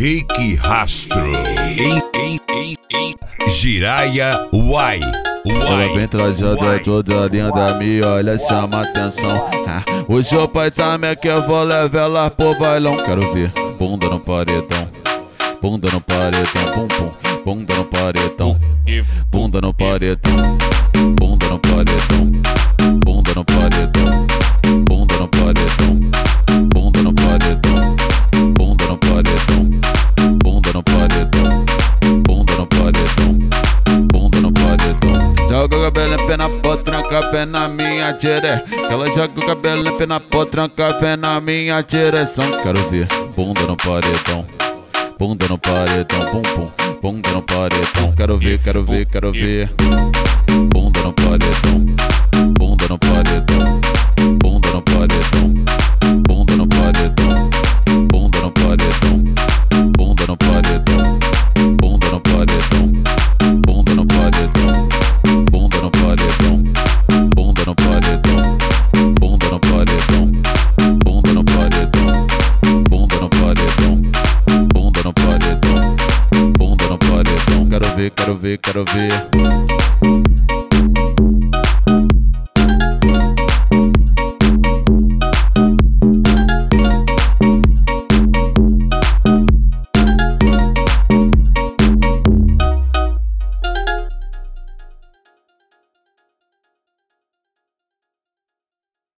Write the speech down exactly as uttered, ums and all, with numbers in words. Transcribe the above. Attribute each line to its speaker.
Speaker 1: Henrique Rastro em, em, em, em Jiraya Uai.
Speaker 2: Ela vem trajada toda linda, me olha, chama atenção. Ah, hoje o pai tá me que eu vou levar ela pro bailão. Quero ver bunda no paredão, bunda no paredão, pum pum, bunda no paredão, bunda no paredão, bunda no paredão, bunda no paredão, bunda no paredão, bunda no paredão, bunda no paredão, bunda no paredão, bunda no paredão, bunda no paredão. Joga o cabelo em pé na pó, tranca pé na minha direção. Ela joga o cabelo em pé na pó, tranca pé na minha direção. Quero ver bunda no paredão, bunda no paredão, pum pum, bunda no paredão. Quero ver, quero ver, quero ver bunda no paredão, bunda no paredão, bunda no paredão, bunda no paredão, bunda no paredão, bunda no paredão, bunda no paredão, bunda no paredão, bunda no paredão, bunda no paredão, bunda no paredão, bunda no paredão, bunda no paredão, bunda no paredão, bunda no paredão. Quero ver, quero ver, quero ver.